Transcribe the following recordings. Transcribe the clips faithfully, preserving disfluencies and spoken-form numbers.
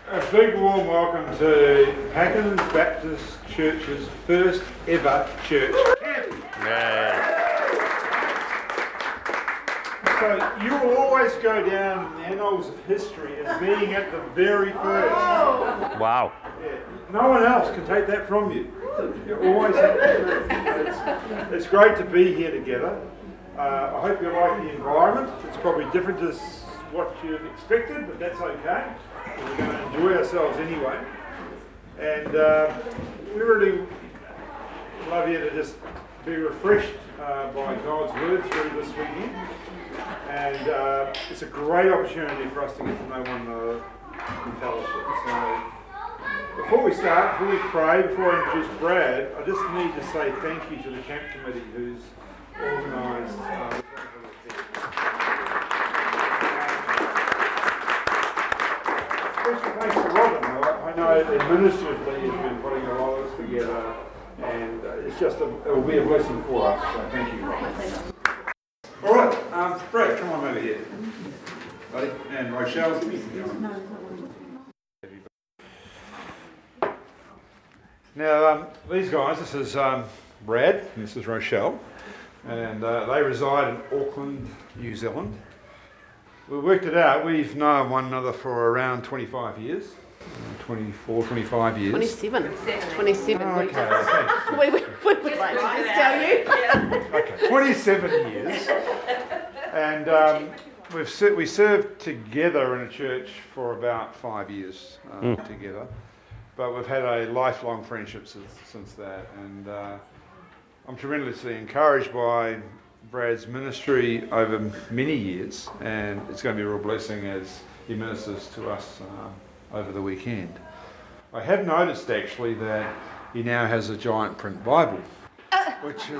A big warm welcome to Pakenham Baptist Church's first ever church camp. Yeah. So you will always go down in the annals of history as being at the very first. Wow. Yeah. No one else can take that from you. You're always at the first. It's, it's great to be here together. Uh, I hope you like the environment. It's probably different to what you've expected, but that's okay. We're going to enjoy ourselves anyway. And uh, we really love you to just be refreshed uh, by God's word through this weekend. And uh, it's a great opportunity for us to get to know one another in fellowship. So before we start, before we pray, before I introduce Brad, I just need to say thank you to the camp committee who's organised uh, this wonderful event. Special thanks to Robin, though. I know administratively he's been putting a lot of this together, and uh, it's just a, it will be a blessing for us. So thank you, Robin. All right, um, Brad, come on over here, buddy, and Rochelle. Now, um, these guys, this is um, Brad, and this is Rochelle, and uh, they reside in Auckland, New Zealand. We worked it out, we've known one another for around twenty-five years, twenty-four, twenty-five years. twenty-seven. twenty-seven. Oh, okay, okay. we, we, we would like to just tell you. Okay, twenty-seven years. And um, we've se- we served together in a church for about five years uh, mm. together. But we've had a lifelong friendship since, since that. And uh, I'm tremendously encouraged by Brad's ministry over many years, and it's going to be a real blessing as he ministers to us uh, over the weekend. I have noticed actually that he now has a giant print Bible, which is...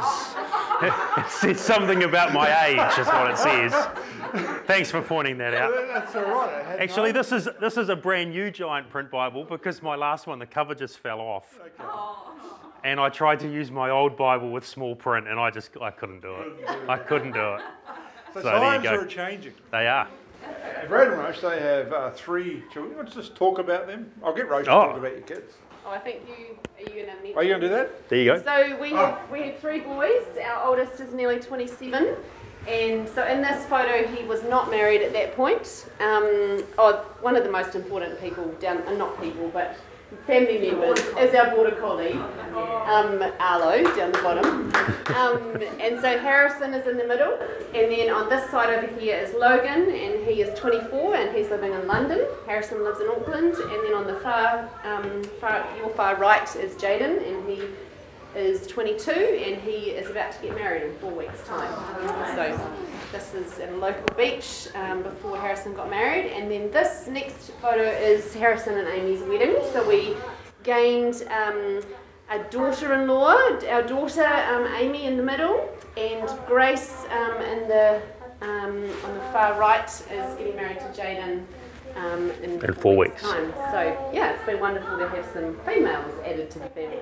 it says something about my age, is what it says. Thanks for pointing that out. That's all right. Actually, this is this is a brand new giant print Bible because my last one, the cover just fell off. Okay. And I tried to use my old Bible with small print, and I just I couldn't do it. I couldn't do it. So, So there you times go. are changing. They are. At Brad and Roche, they have uh, three children. Let's just talk about them. I'll get Roche to Oh. talk about your kids. Oh, I think you, are you going to meet Are you going to do that? There you go. So we have, we have three boys. Our oldest is nearly twenty-seven. And so in this photo, he was not married at that point. Um, oh, one of the most important people down, uh, not people, but family members is our border collie, um, Arlo, down the bottom. Um, and so Harrison is in the middle. And then on this side over here is Logan, and he is twenty-four, and he's living in London. Harrison lives in Auckland. And then on the far, um, far your far right is Jaden, and he is twenty-two, and he is about to get married in four weeks' time. So this is at a local beach um, before Harrison got married. And then this next photo is Harrison and Amy's wedding. So we gained um, a daughter-in-law, our daughter um, Amy in the middle, and Grace um, in the um, on the far right is getting married to Jaden Um, in, In four weeks. Time. So yeah, it's been wonderful to have some females added to the family.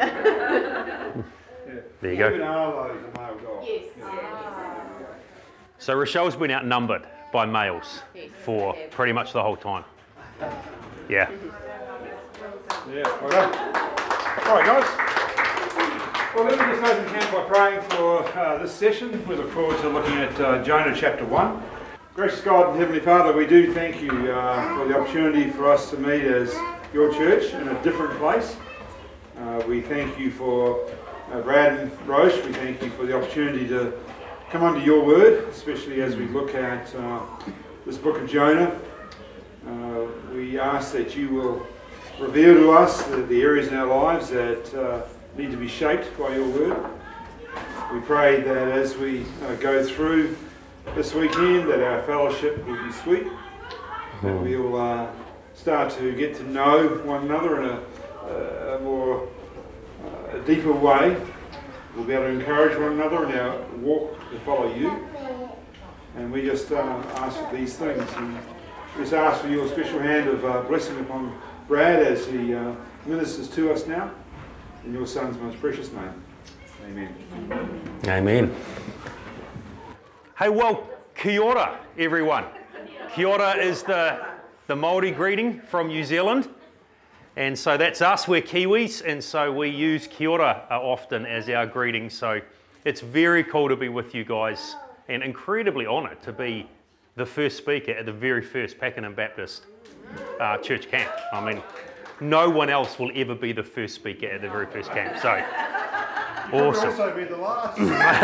Yeah. There you go. Even Arlo's a male dog. Yes. Yeah. So Rochelle's been outnumbered by males Yes. for Yeah. pretty much the whole time. Yeah. Yeah, well done. All right, guys. Well, let me just open camp by praying for uh, this session. We look forward to looking at uh, Jonah chapter one. Gracious God and Heavenly Father, we do thank you uh, for the opportunity for us to meet as your church in a different place. Uh, we thank you for uh, Brad and Roche. We thank you for the opportunity to come under your word, especially as we look at uh, this book of Jonah. Uh, we ask that you will reveal to us the, the areas in our lives that uh, need to be shaped by your word. We pray that as we uh, go through this weekend, that our fellowship will be sweet, that we'll uh, start to get to know one another in a, a more uh, a deeper way. We'll be able to encourage one another in our walk to follow you. And we just uh, ask for these things. And just ask for your special hand of uh, blessing upon Brad as he uh, ministers to us now. In your Son's most precious name. Amen. Amen. Hey, well, kia ora, everyone. Kia ora is the the Māori greeting from New Zealand. And so that's us, we're Kiwis, and so we use kia ora often as our greeting. So it's very cool to be with you guys and incredibly honoured to be the first speaker at the very first Pakenham Baptist uh, church camp. I mean, no one else will ever be the first speaker at the very first camp. So awesome. Also be the last.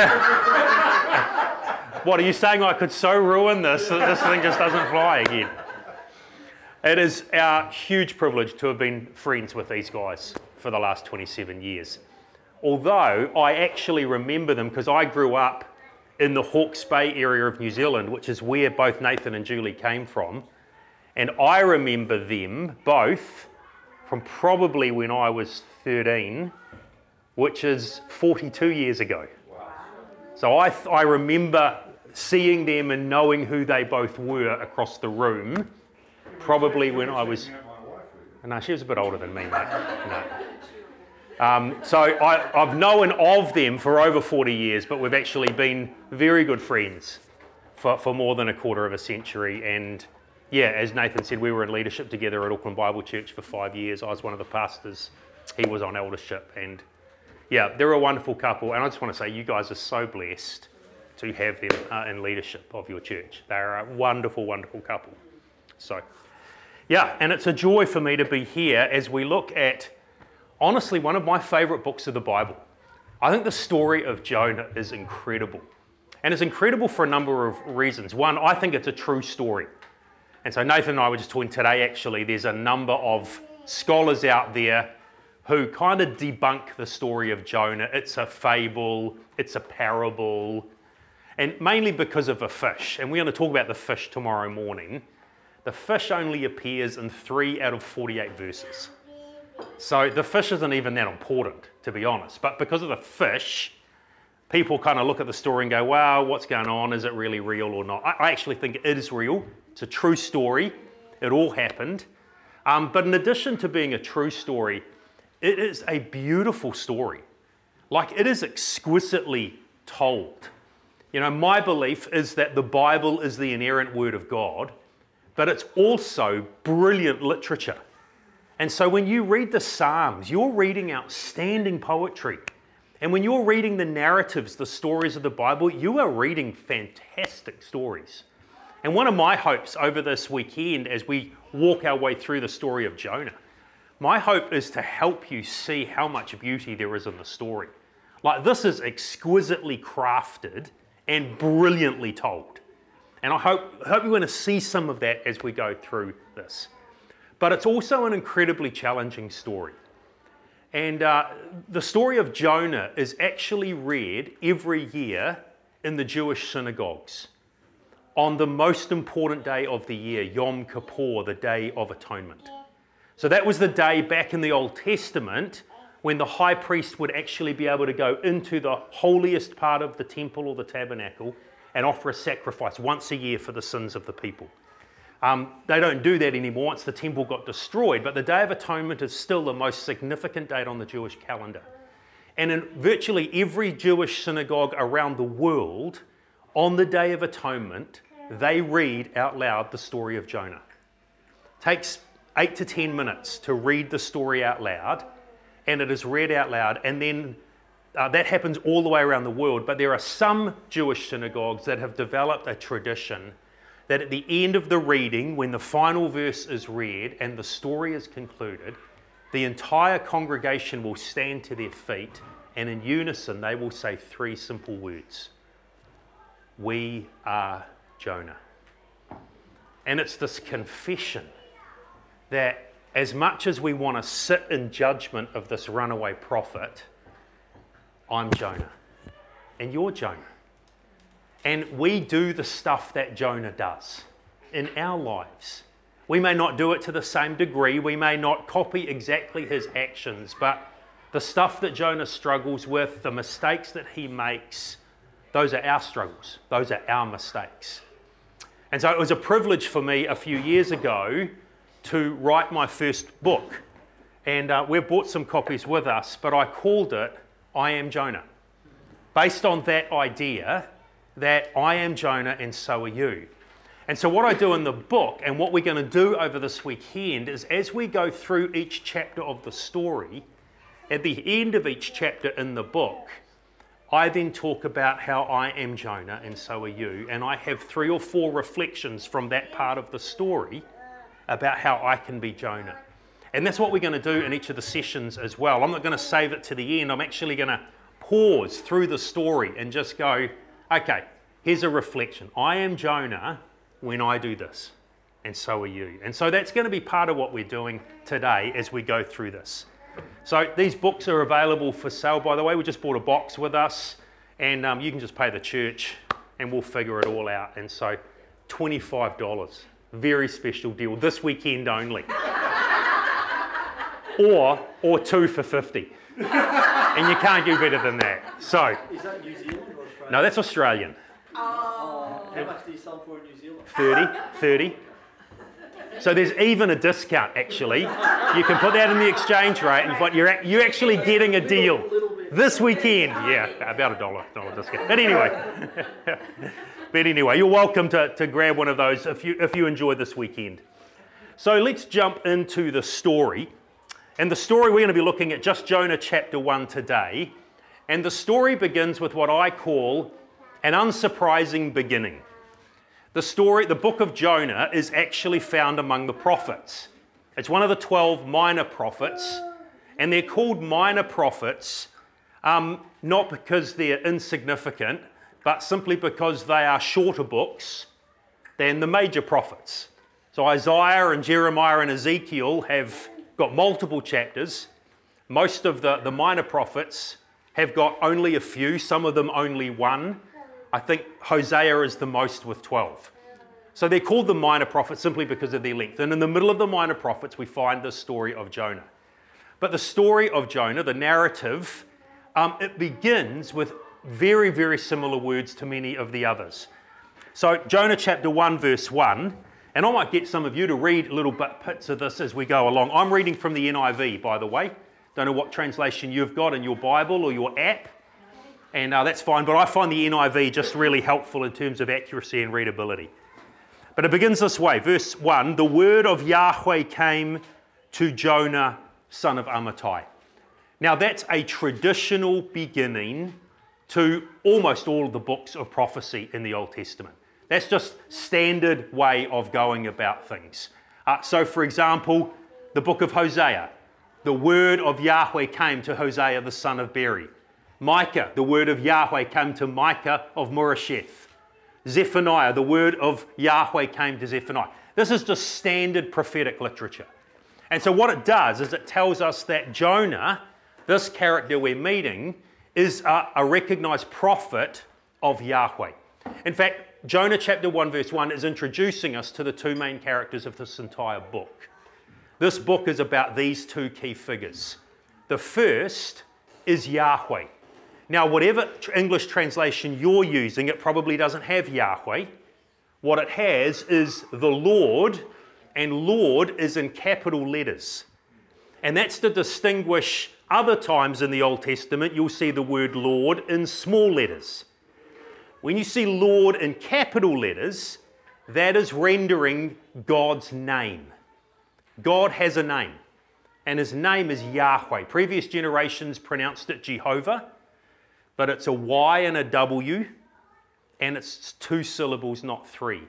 What are you saying? I could so ruin this that this thing just doesn't fly again. It is our huge privilege to have been friends with these guys for the last twenty-seven years. Although I actually remember them because I grew up in the Hawke's Bay area of New Zealand, which is where both Nathan and Julie came from. And I remember them both from probably when I was thirteen, which is forty-two years ago. So I, th- I remember seeing them and knowing who they both were across the room. Probably when I was, no, she was a bit older than me, mate. No. Um, so I, I've known of them for over forty years, but we've actually been very good friends for, for more than a quarter of a century. And yeah, as Nathan said, we were in leadership together at Auckland Bible Church for five years. I was one of the pastors. He was on eldership. And yeah, they're a wonderful couple. And I just want to say, you guys are so blessed to have them uh, in leadership of your church. They're a wonderful, wonderful couple. So yeah, and it's a joy for me to be here as we look at, honestly, one of my favourite books of the Bible. I think the story of Jonah is incredible. And it's incredible for a number of reasons. One, I think it's a true story. And so Nathan and I were just talking today, actually, there's a number of scholars out there who kind of debunk the story of Jonah. It's a fable, it's a parable, and mainly because of a fish. And we're going to talk about the fish tomorrow morning. The fish only appears in three out of forty-eight verses. So the fish isn't even that important, to be honest. But because of the fish, people kind of look at the story and go, wow, what's going on? Is it really real or not? I, I actually think it is real. It's a true story. It all happened. Um, but in addition to being a true story, it is a beautiful story. Like, it is exquisitely told. You know, my belief is that the Bible is the inerrant word of God, but it's also brilliant literature. And so when you read the Psalms, you're reading outstanding poetry. And when you're reading the narratives, the stories of the Bible, you are reading fantastic stories. And one of my hopes over this weekend as we walk our way through the story of Jonah, my hope is to help you see how much beauty there is in the story. Like, this is exquisitely crafted and brilliantly told. And I hope, hope you're going to see some of that as we go through this. But it's also an incredibly challenging story. And uh, the story of Jonah is actually read every year in the Jewish synagogues on the most important day of the year, Yom Kippur, the Day of Atonement. So that was the day back in the Old Testament when the high priest would actually be able to go into the holiest part of the temple or the tabernacle and offer a sacrifice once a year for the sins of the people. Um, they don't do that anymore once the temple got destroyed, but the Day of Atonement is still the most significant date on the Jewish calendar. And in virtually every Jewish synagogue around the world, on the Day of Atonement, they read out loud the story of Jonah. It takes eight to ten minutes to read the story out loud, and it is read out loud, and then Uh, that happens all the way around the world, but there are some Jewish synagogues that have developed a tradition that at the end of the reading, when the final verse is read and the story is concluded, the entire congregation will stand to their feet and in unison they will say three simple words. We are Jonah. And it's this confession that as much as we want to sit in judgment of this runaway prophet, I'm Jonah, and you're Jonah. And we do the stuff that Jonah does in our lives. We may not do it to the same degree, we may not copy exactly his actions, but the stuff that Jonah struggles with, the mistakes that he makes, those are our struggles, those are our mistakes. And so it was a privilege for me a few years ago to write my first book. And uh, we've brought some copies with us, but I called it I Am Jonah, based on that idea that I am Jonah and so are you. And so what I do in the book, and what we're going to do over this weekend, is as we go through each chapter of the story, at the end of each chapter in the book, I then talk about how I am Jonah and so are you, and I have three or four reflections from that part of the story about how I can be Jonah. And that's what we're going to do in each of the sessions as well. I'm not going to save it to the end. I'm actually going to pause through the story and just go, okay, here's a reflection. I am Jonah when I do this, and so are you. And so that's going to be part of what we're doing today as we go through this. So these books are available for sale, by the way. We just bought a box with us, and um, you can just pay the church and we'll figure it all out. And so twenty-five dollars, very special deal, this weekend only. or or two for fifty. And you can't do better than that. So, is that New Zealand or Australia? No, that's Australian. Oh. How much do you sell for in New Zealand? thirty, thirty. So there's even a discount, actually. You can put that in the exchange rate, and but you're you're actually getting a deal this weekend. Yeah, about a dollar, dollar discount. But anyway, but anyway, you're welcome to, to grab one of those if you if you enjoy this weekend. So let's jump into the story, and the story we're going to be looking at just Jonah chapter one today, and the story begins with what I call an unsurprising beginning. The story, the book of Jonah, is actually found among the prophets. It's one of the twelve minor prophets, and they're called minor prophets um, not because they're insignificant, but simply because they are shorter books than the major prophets. So Isaiah and Jeremiah and Ezekiel have got multiple chapters. Most of the, the minor prophets have got only a few, some of them only one. I think Hosea is the most with twelve. So they're called the minor prophets simply because of their length. And in the middle of the minor prophets, we find the story of Jonah. But the story of Jonah, the narrative, um, it begins with very, very similar words to many of the others. So Jonah chapter one, verse one, and I might get some of you to read little bits of this as we go along. I'm reading from the N I V, by the way. Don't know what translation you've got in your Bible or your app. And uh, that's fine, but I find the N I V just really helpful in terms of accuracy and readability. But it begins this way, verse one, the word of Yahweh came to Jonah, son of Amittai. Now that's a traditional beginning to almost all of the books of prophecy in the Old Testament. That's just standard way of going about things. Uh, so for example, the book of Hosea, the word of Yahweh came to Hosea, the son of Beeri. Micah, the word of Yahweh came to Micah of Moresheth. Zephaniah, the word of Yahweh came to Zephaniah. This is just standard prophetic literature. And so what it does is it tells us that Jonah, this character we're meeting, is a, a recognized prophet of Yahweh. In fact, Jonah chapter one verse one is introducing us to the two main characters of this entire book. This book is about these two key figures. The first is Yahweh. Now, whatever English translation you're using, it probably doesn't have Yahweh. What it has is the Lord, and Lord is in capital letters. And that's to distinguish other times in the Old Testament, you'll see the word Lord in small letters. When you see Lord in capital letters, that is rendering God's name. God has a name, and his name is Yahweh. Previous generations pronounced it Jehovah, but it's a Y and a W, and it's two syllables, not three.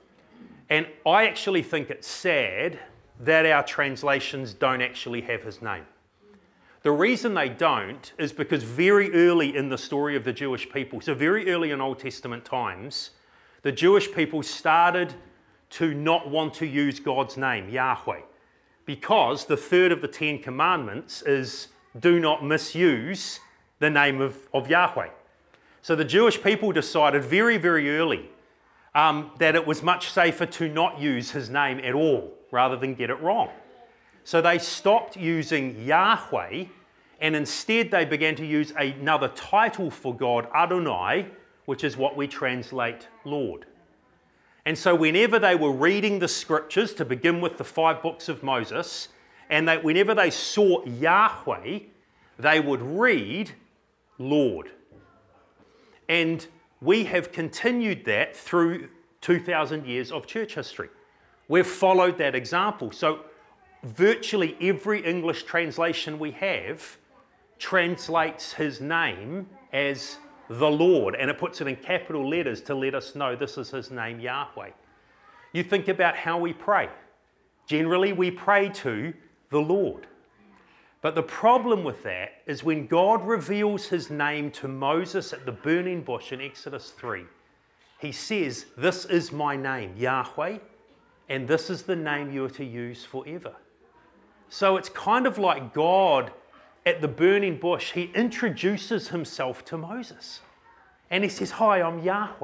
And I actually think it's sad that our translations don't actually have his name. The reason they don't is because very early in the story of the Jewish people, so very early in Old Testament times, the Jewish people started to not want to use God's name, Yahweh, because the third of the Ten Commandments is do not misuse the name of, of Yahweh. So the Jewish people decided very, very early um, that it was much safer to not use his name at all rather than get it wrong. So they stopped using Yahweh, and instead they began to use another title for God, Adonai, which is what we translate Lord. And so whenever they were reading the scriptures, to begin with the five books of Moses, and they, whenever they saw Yahweh, they would read Lord. And we have continued that through two thousand years of church history. We've followed that example. So virtually every English translation we have translates his name as the Lord, and it puts it in capital letters to let us know this is his name, Yahweh. You think about how we pray. Generally, we pray to the Lord. But the problem with that is when God reveals his name to Moses at the burning bush in Exodus three, he says, this is my name, Yahweh, and this is the name you are to use forever. So it's kind of like God at the burning bush, he introduces himself to Moses. And he says, hi, I'm Yahweh.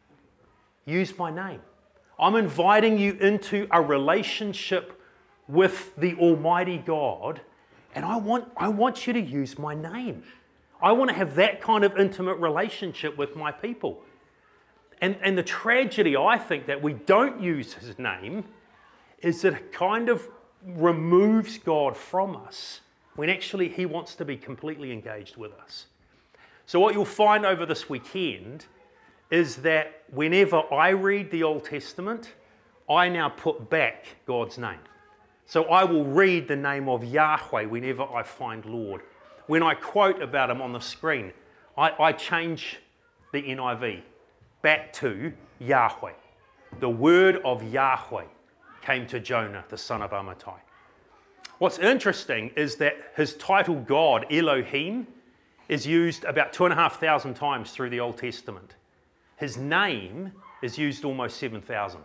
Use my name. I'm inviting you into a relationship with the Almighty God, and I want, I want you to use my name. I want to have that kind of intimate relationship with my people. And, and the tragedy, I think, that we don't use his name is that it kind of removes God from us when actually he wants to be completely engaged with us. So what you'll find over this weekend is that whenever I read the Old Testament, I now put back God's name. So I will read the name of Yahweh whenever I find Lord. When I quote about him on the screen, I, I change the N I V back to Yahweh. The word of Yahweh came to Jonah, the son of Amittai. What's interesting is that his title God, Elohim, is used about two and a half thousand times through the Old Testament. His name is used almost seven thousand.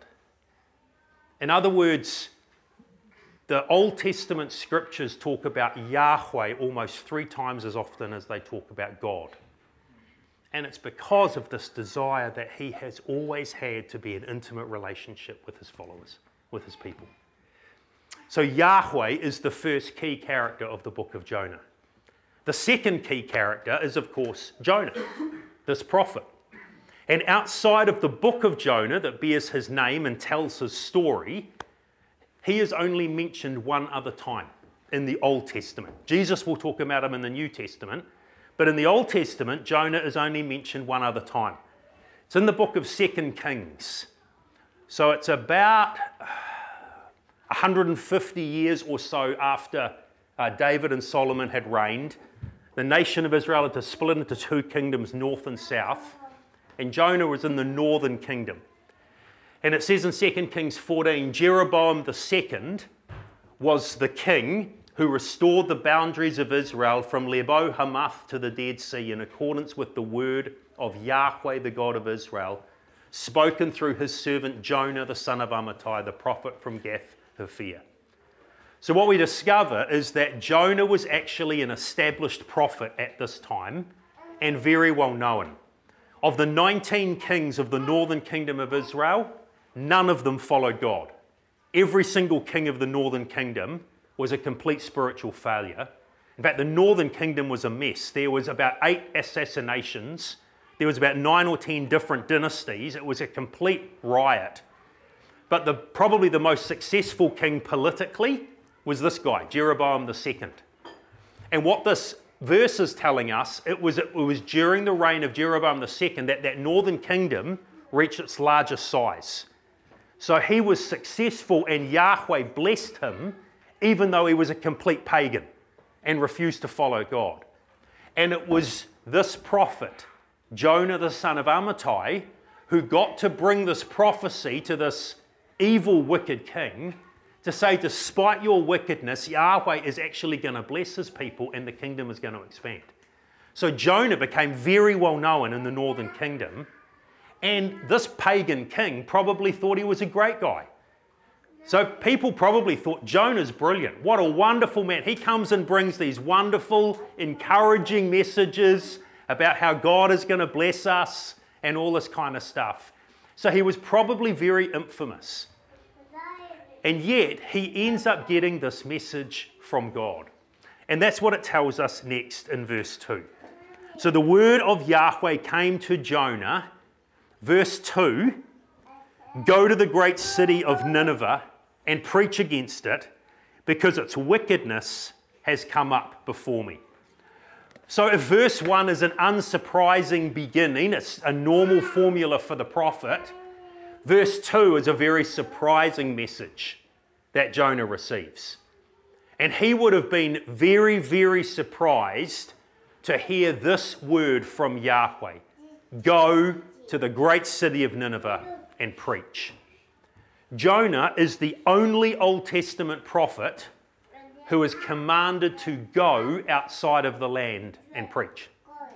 In other words, the Old Testament scriptures talk about Yahweh almost three times as often as they talk about God. And it's because of this desire that he has always had to be in intimate relationship with his followers, with his people. So Yahweh is the first key character of the book of Jonah. The second key character is, of course, Jonah, this prophet. And outside of the book of Jonah that bears his name and tells his story, he is only mentioned one other time in the Old Testament. Jesus will talk about him in the New Testament, but in the Old Testament, Jonah is only mentioned one other time. It's in the book of Second Kings. So it's about one hundred fifty years or so after uh, David and Solomon had reigned. The nation of Israel had to split into two kingdoms, north and south, and Jonah was in the northern kingdom. And it says in Second Kings fourteen, Jeroboam the second was the king who restored the boundaries of Israel from Lebo Hamath to the Dead Sea in accordance with the word of Yahweh, the God of Israel, spoken through his servant Jonah, the son of Amittai, the prophet from Gath Hefer. So what we discover is that Jonah was actually an established prophet at this time and very well known. Of the nineteen kings of the northern kingdom of Israel, none of them followed God. Every single king of the northern kingdom was a complete spiritual failure. In fact, the northern kingdom was a mess. There was about eight assassinations. There was about nine or ten different dynasties. It was a complete riot. But the, probably the most successful king politically was this guy, Jeroboam the second. And what this verse is telling us, it was, it was during the reign of Jeroboam the second that that northern kingdom reached its largest size. So he was successful and Yahweh blessed him even though he was a complete pagan and refused to follow God. And it was this prophet, Jonah the son of Amittai, who got to bring this prophecy to this evil, wicked king to say, despite your wickedness, Yahweh is actually going to bless his people and the kingdom is going to expand. So Jonah became very well known in the northern kingdom, and this pagan king probably thought he was a great guy. So people probably thought, Jonah's brilliant. What a wonderful man. He comes and brings these wonderful, encouraging messages about how God is going to bless us and all this kind of stuff. So he was probably very infamous. And yet he ends up getting this message from God. And that's what it tells us next in verse two. So the word of Yahweh came to Jonah. Verse two, go to the great city of Nineveh and preach against it, because its wickedness has come up before me. So if verse one is an unsurprising beginning, it's a normal formula for the prophet, Verse two is a very surprising message that Jonah receives. And he would have been very, very surprised to hear this word from Yahweh. Go to the great city of Nineveh and preach. Jonah is the only Old Testament prophet who is commanded to go outside of the land and preach.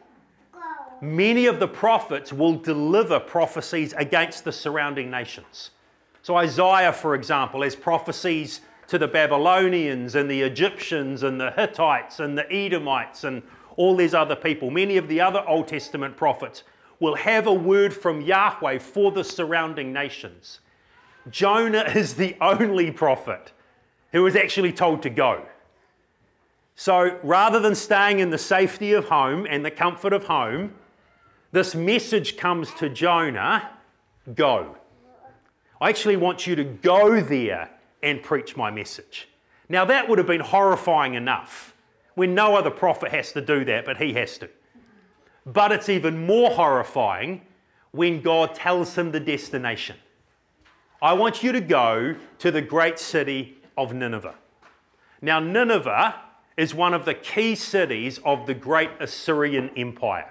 Many of the prophets will deliver prophecies against the surrounding nations. So Isaiah, for example, has prophecies to the Babylonians and the Egyptians and the Hittites and the Edomites and all these other people. Many of the other Old Testament prophets will have a word from Yahweh for the surrounding nations. Jonah is the only prophet who is actually told to go. So rather than staying in the safety of home and the comfort of home, this message comes to Jonah, go. I actually want you to go there and preach my message. Now that would have been horrifying enough when no other prophet has to do that, but he has to. But it's even more horrifying when God tells him the destination. I want you to go to the great city of Nineveh. Now Nineveh is one of the key cities of the great Assyrian Empire.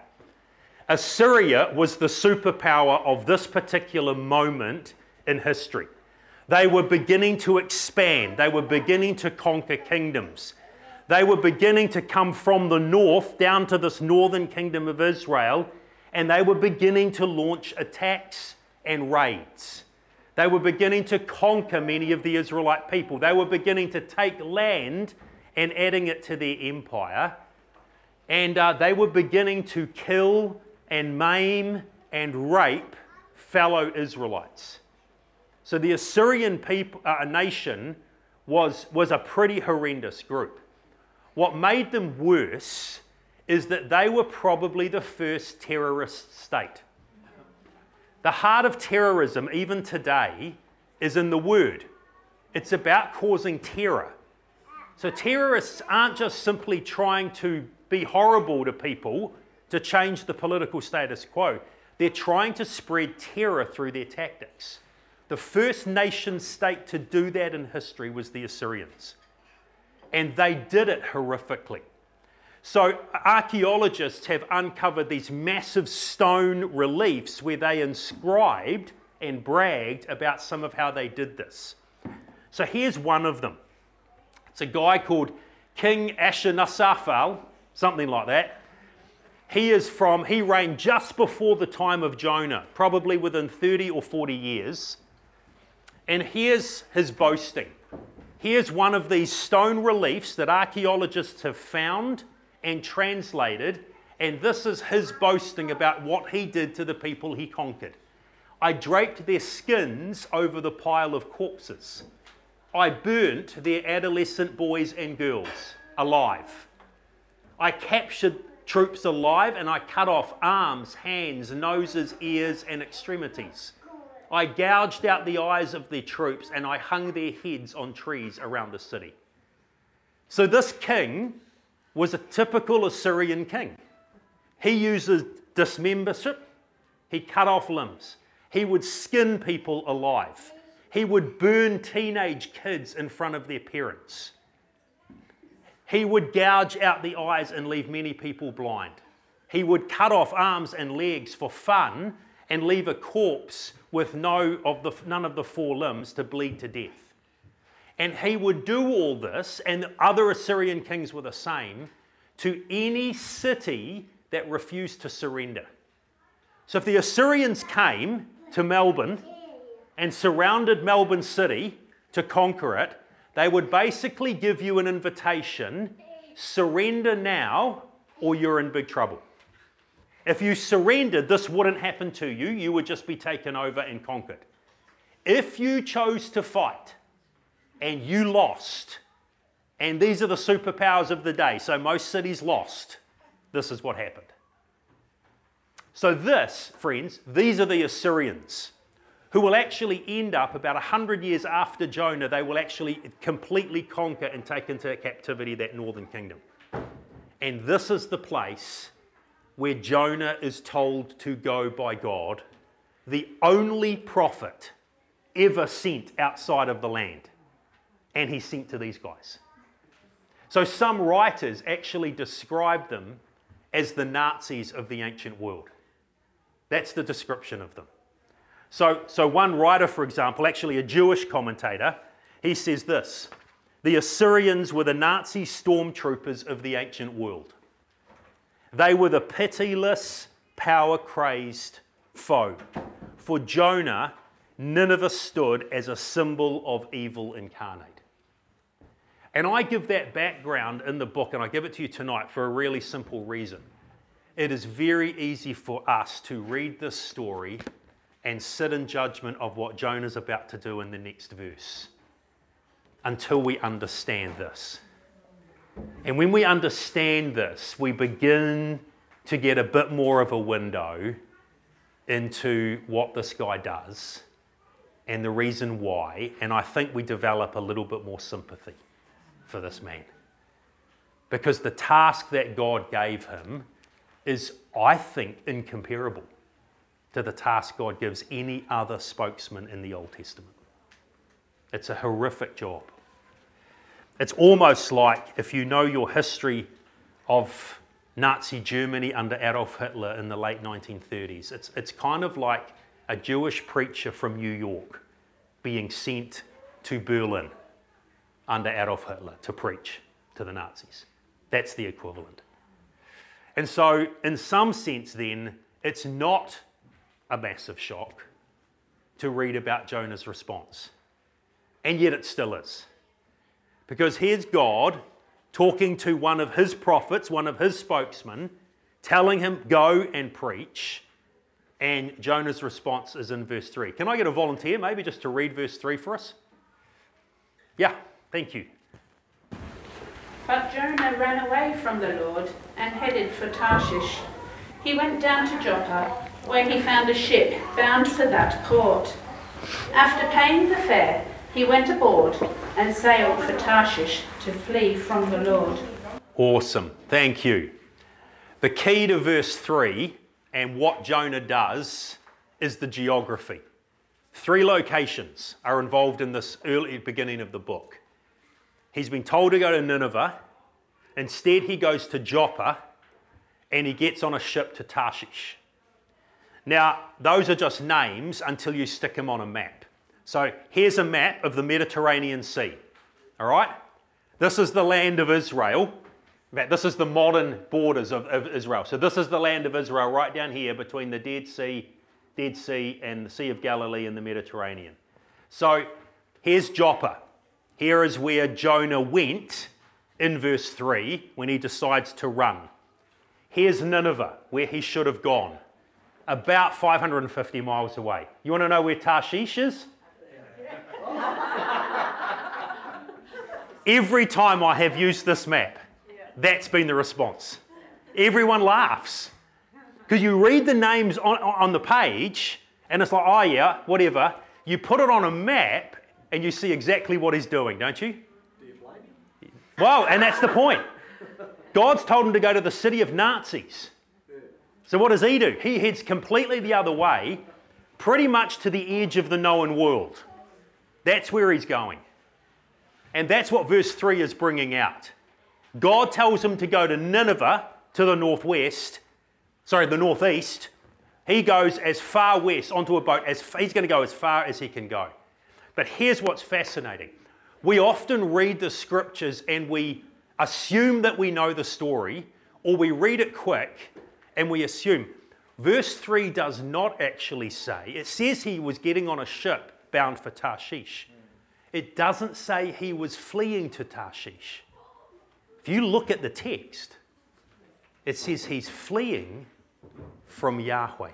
Assyria was the superpower of this particular moment in history. They were beginning to expand. They were beginning to conquer kingdoms. They were beginning to come from the north down to this northern kingdom of Israel, and they were beginning to launch attacks and raids. They were beginning to conquer many of the Israelite people. They were beginning to take land and adding it to their empire. And uh, they were beginning to kill and maim and rape fellow Israelites. So the Assyrian people, uh, nation was, was a pretty horrendous group. What made them worse is that they were probably the first terrorist state. The heart of terrorism, even today, is in the word. It's about causing terror. So terrorists aren't just simply trying to be horrible to people to change the political status quo. They're trying to spread terror through their tactics. The first nation state to do that in history was the Assyrians. And they did it horrifically. So archaeologists have uncovered these massive stone reliefs where they inscribed and bragged about some of how they did this. So here's one of them. It's a guy called King Ashurnasirpal, something like that. He is from, he reigned just before the time of Jonah, probably within thirty or forty years. And here's his boasting. Here's one of these stone reliefs that archaeologists have found and translated, and this is his boasting about what he did to the people he conquered. I draped their skins over the pile of corpses. I burnt their adolescent boys and girls alive. I captured troops alive and I cut off arms, hands, noses, ears and extremities. I gouged out the eyes of their troops and I hung their heads on trees around the city. So this king was a typical Assyrian king. He uses dismembership. He cut off limbs. He would skin people alive. He would burn teenage kids in front of their parents. He would gouge out the eyes and leave many people blind. He would cut off arms and legs for fun and leave a corpse with no of the, none of the four limbs to bleed to death. And he would do all this, and other Assyrian kings were the same, to any city that refused to surrender. So if the Assyrians came to Melbourne and surrounded Melbourne City to conquer it, they would basically give you an invitation, surrender now or you're in big trouble. If you surrendered, this wouldn't happen to you, you would just be taken over and conquered. If you chose to fight and you lost, and these are the superpowers of the day, so most cities lost, this is what happened. So this, friends, these are the Assyrians, who will actually end up about one hundred years after Jonah. They will actually completely conquer and take into captivity that northern kingdom. And this is the place where Jonah is told to go by God the only prophet ever sent outside of the land. And he's sent to these guys. So some writers actually describe them as the Nazis of the ancient world. That's the description of them. So, so one writer, for example, actually a Jewish commentator, he says this: the Assyrians were the Nazi stormtroopers of the ancient world. They were the pitiless, power-crazed foe. For Jonah, Nineveh stood as a symbol of evil incarnate. And I give that background in the book, and I give it to you tonight for a really simple reason. It is very easy for us to read this story and sit in judgment of what Jonah's about to do in the next verse until we understand this. And when we understand this, we begin to get a bit more of a window into what this guy does and the reason why, and I think we develop a little bit more sympathy for this man. Because the task that God gave him is, I think, incomparable to the task God gives any other spokesman in the Old Testament. It's a horrific job. It's almost like, if you know your history of Nazi Germany under Adolf Hitler in the late nineteen thirties, it's, it's kind of like a Jewish preacher from New York being sent to Berlin under Adolf Hitler to preach to the Nazis. That's the equivalent. And so, in some sense then, it's not a massive shock to read about Jonah's response. And yet it still is. Because here's God talking to one of his prophets, one of his spokesmen, telling him, go and preach. And Jonah's response is in verse three. Can I get a volunteer maybe just to read verse three for us? Yeah, thank you. But Jonah ran away from the Lord and headed for Tarshish. He went down to Joppa, where he found a ship bound for that port. After paying the fare, he went aboard and sailed for Tarshish to flee from the Lord. Awesome, thank you. The key to verse three and what Jonah does is the geography. Three locations are involved in this early beginning of the book. He's been told to go to Nineveh. Instead, he goes to Joppa and he gets on a ship to Tarshish. Now, those are just names until you stick them on a map. So here's a map of the Mediterranean Sea. All right? This is the land of Israel. In fact, this is the modern borders of, of Israel. So this is the land of Israel right down here between the Dead Sea, Dead Sea and the Sea of Galilee and the Mediterranean. So here's Joppa. Here is where Jonah went in verse three when he decides to run. Here's Nineveh, where he should have gone, about five hundred fifty miles away. You want to know where Tarshish is? Every time I have used this map, that's been the response. Everyone laughs. Because you read the names on, on the page, and it's like, oh yeah, whatever. You put it on a map, and you see exactly what he's doing, don't you? Do you blame him? Well, and that's the point. God's told him to go to the city of Nazis. So what does he do? He heads completely the other way, pretty much to the edge of the known world. That's where he's going. And that's what verse three is bringing out. God tells him to go to Nineveh, to the northwest, sorry, the northeast. He goes as far west onto a boat, as he's going to go as far as he can go. But here's what's fascinating. We often read the scriptures and we assume that we know the story, or we read it quick and we assume. Verse three does not actually say, it says he was getting on a ship bound for Tarshish. It doesn't say he was fleeing to Tarshish. If you look at the text, it says he's fleeing from Yahweh.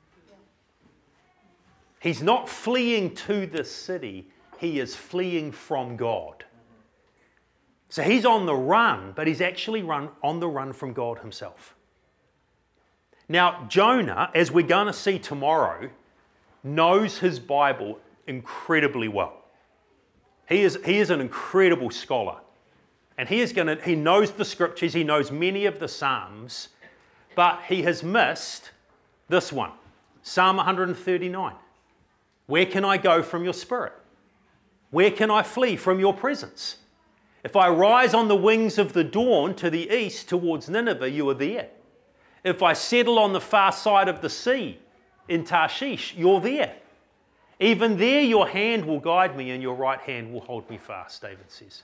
He's not fleeing to this city, he is fleeing from God. So he's on the run, but he's actually run on the run from God himself. Now, Jonah, as we're going to see tomorrow, knows his Bible incredibly well. He is, he is an incredible scholar. And he is going to, he knows the scriptures, he knows many of the Psalms, but he has missed this one. Psalm one thirty-nine. Where can I go from your spirit? Where can I flee from your presence? If I rise on the wings of the dawn to the east towards Nineveh, you are there. If I settle on the far side of the sea in Tarshish, you're there. Even there your hand will guide me and your right hand will hold me fast, David says.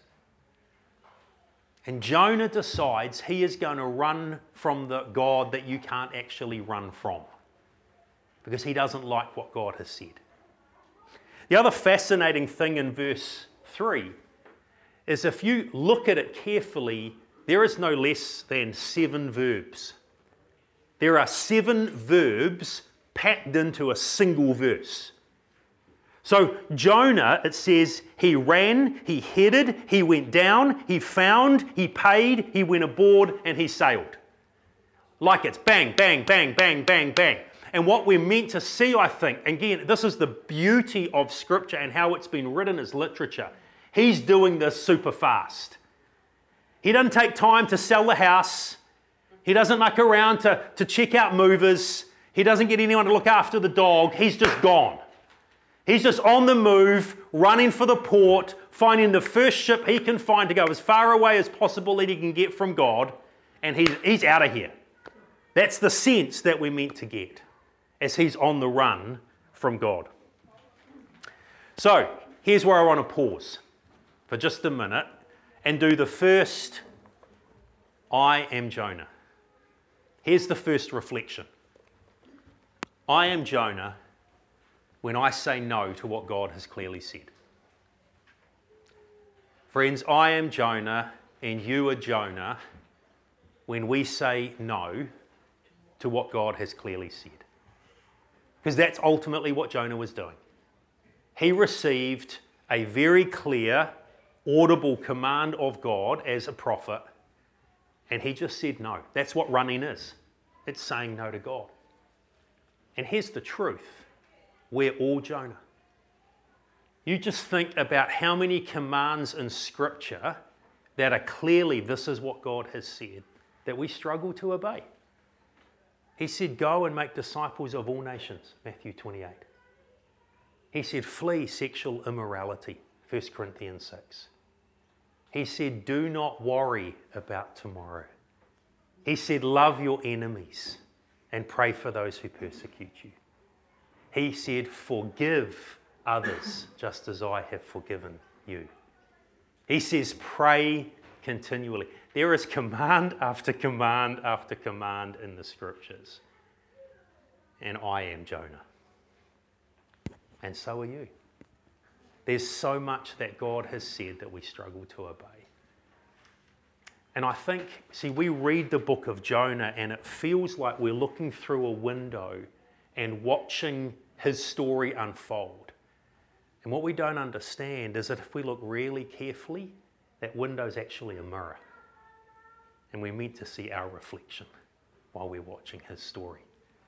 And Jonah decides he is going to run from the God that you can't actually run from, because he doesn't like what God has said. The other fascinating thing in verse three is if you look at it carefully, there is no less than seven verbs. There are seven verbs packed into a single verse. So Jonah, it says, he ran, he headed, he went down, he found, he paid, he went aboard, and he sailed. Like it's bang, bang, bang, bang, bang, bang. And what we're meant to see, I think, again, this is the beauty of Scripture and how it's been written as literature. He's doing this super fast. He doesn't take time to sell the house. He doesn't muck around to, to check out movers. He doesn't get anyone to look after the dog. He's just gone. He's just on the move, running for the port, finding the first ship he can find to go as far away as possible that he can get from God, and he's, he's out of here. That's the sense that we're meant to get as he's on the run from God. So, here's where I want to pause for just a minute and do the first I am Jonah. Here's the first reflection. I am Jonah when I say no to what God has clearly said. Friends, I am Jonah and you are Jonah when we say no to what God has clearly said. Because that's ultimately what Jonah was doing. He received a very clear, audible command of God as a prophet, and he just said no. That's what running is. It's saying no to God. And here's the truth. We're all Jonah. You just think about how many commands in Scripture that are clearly this is what God has said that we struggle to obey. He said, go and make disciples of all nations, Matthew twenty-eight. He said, flee sexual immorality, First Corinthians six. He said, do not worry about tomorrow. He said, love your enemies and pray for those who persecute you. He said, forgive others just as I have forgiven you. He says, pray continually. There is command after command after command in the Scriptures. And I am Jonah. And so are you. There's so much that God has said that we struggle to obey. And I think, see, we read the book of Jonah and it feels like we're looking through a window and watching his story unfold. And what we don't understand is that if we look really carefully, that window's actually a mirror. And we're meant to see our reflection while we're watching his story.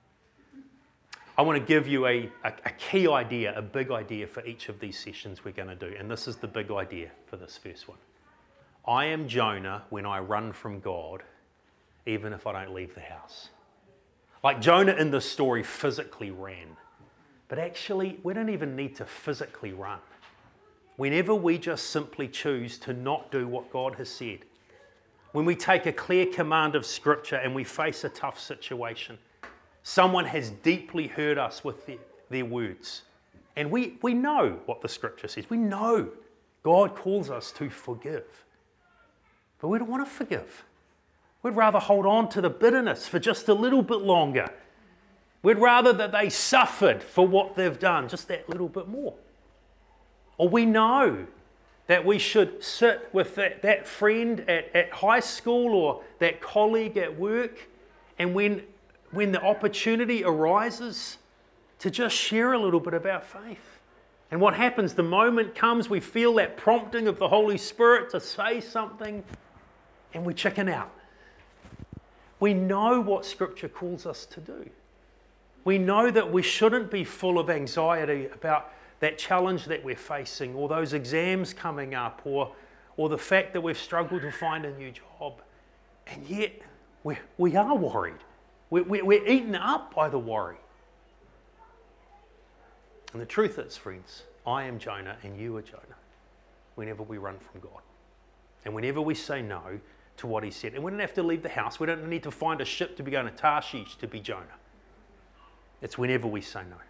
I want to give you a, a, a key idea, a big idea for each of these sessions we're going to do. And this is the big idea for this first one. I am Jonah when I run from God, even if I don't leave the house. Like Jonah in this story physically ran. But actually, we don't even need to physically run. Whenever we just simply choose to not do what God has said, when we take a clear command of Scripture and we face a tough situation, someone has deeply hurt us with their, their words. And we, we know what the Scripture says. We know God calls us to forgive. But we don't want to forgive. We'd rather hold on to the bitterness for just a little bit longer. We'd rather that they suffered for what they've done, just that little bit more. Or we know that we should sit with that, that friend at, at high school or that colleague at work, and when, when the opportunity arises to just share a little bit of our faith. And what happens, the moment comes, we feel that prompting of the Holy Spirit to say something, and we chicken out. We know what Scripture calls us to do. We know that we shouldn't be full of anxiety about that challenge that we're facing, or those exams coming up, or, or the fact that we've struggled to find a new job. And yet, we we are worried. We're, we're eaten up by the worry. And the truth is, friends, I am Jonah and you are Jonah whenever we run from God. And whenever we say no to what he said. And we don't have to leave the house. We don't need to find a ship to be going to Tarshish to be Jonah. It's whenever we say no.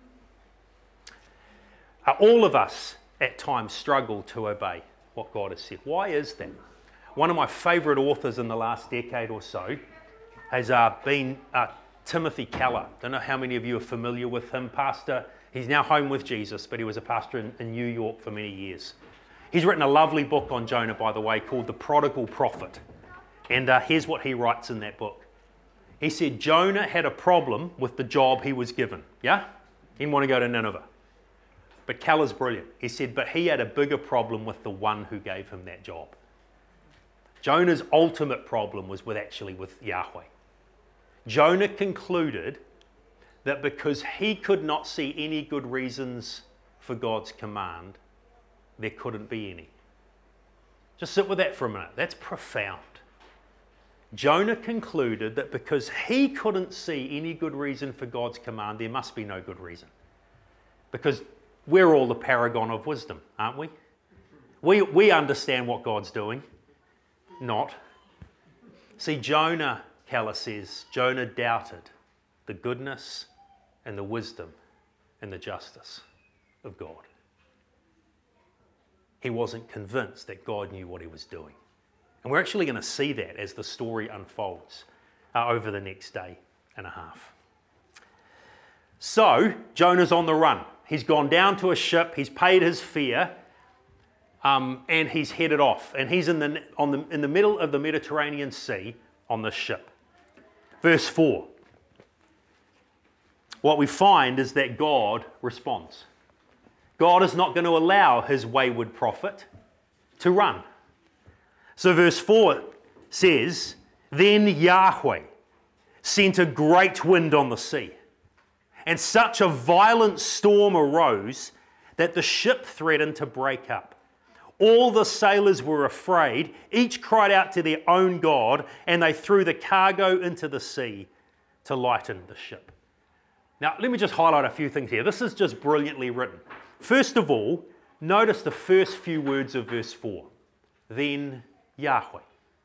Uh, all of us at times struggle to obey what God has said. Why is that? One of my favourite authors in the last decade or so has uh, been uh, Timothy Keller. Don't know how many of you are familiar with him. Pastor, he's now home with Jesus, but he was a pastor in, in New York for many years. He's written a lovely book on Jonah, by the way, called The Prodigal Prophet. And uh, here's what he writes in that book. He said Jonah had a problem with the job he was given. Yeah? He didn't want to go to Nineveh. But Keller's brilliant. He said, but he had a bigger problem with the one who gave him that job. Jonah's ultimate problem was with actually with Yahweh. Jonah concluded that because he could not see any good reasons for God's command, there couldn't be any. Just sit with that for a minute. That's profound. Jonah concluded that because he couldn't see any good reason for God's command, there must be no good reason. Because we're all the paragon of wisdom, aren't we? We, we understand what God's doing. Not. See, Jonah, Keller says, Jonah doubted the goodness and the wisdom and the justice of God. He wasn't convinced that God knew what he was doing. And we're actually going to see that as the story unfolds uh, over the next day and a half. So, Jonah's on the run. He's gone down to a ship, he's paid his fare, um, and he's headed off. And he's in the, on the, in the middle of the Mediterranean Sea on this ship. Verse four. What we find is that God responds. God is not going to allow his wayward prophet to run. So verse four says, then Yahweh sent a great wind on the sea, and such a violent storm arose that the ship threatened to break up. All the sailors were afraid, each cried out to their own God, and they threw the cargo into the sea to lighten the ship. Now, let me just highlight a few things here. This is just brilliantly written. First of all, notice the first few words of verse four. Then Yahweh.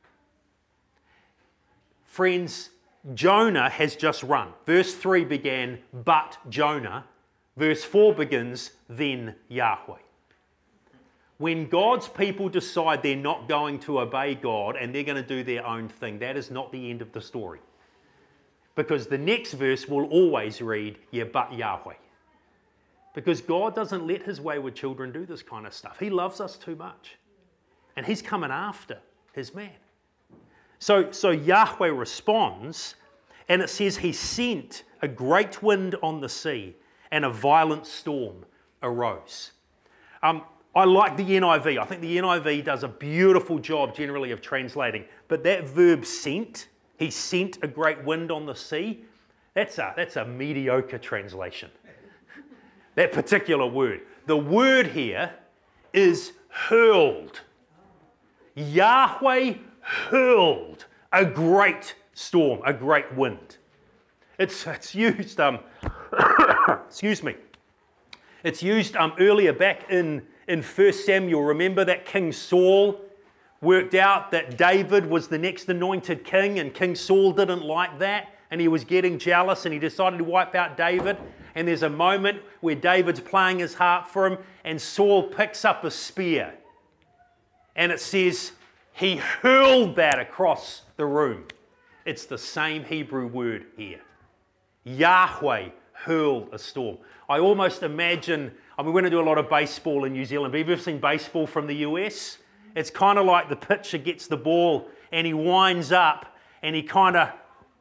Friends, Jonah has just run. Verse three began, but Jonah. Verse four begins, then Yahweh. When God's people decide they're not going to obey God and they're going to do their own thing, that is not the end of the story. Because the next verse will always read, yeah, but Yahweh. Because God doesn't let his wayward children do this kind of stuff. He loves us too much. And he's coming after his man. So, so Yahweh responds, and it says he sent a great wind on the sea, and a violent storm arose. Um, I like the N I V. I think the N I V does a beautiful job generally of translating. But that verb sent, he sent a great wind on the sea, that's a, that's a mediocre translation. That particular word. The word here is hurled. Yahweh hurled a great storm, a great wind. It's, it's used, um, excuse me, it's used um, earlier back in, in First Samuel. Remember that King Saul worked out that David was the next anointed king, and King Saul didn't like that, and he was getting jealous, and he decided to wipe out David. And there's a moment where David's playing his harp for him, and Saul picks up a spear. And it says, he hurled that across the room. It's the same Hebrew word here. Yahweh hurled a storm. I almost imagine, I mean, we're going to do a lot of baseball in New Zealand, but have you ever seen baseball from the U S? It's kind of like the pitcher gets the ball and he winds up and he kind of,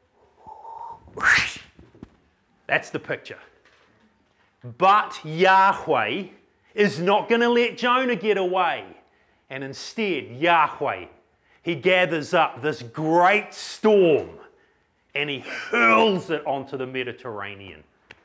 that's the picture. But Yahweh is not going to let Jonah get away. And instead, Yahweh, he gathers up this great storm and he hurls it onto the Mediterranean.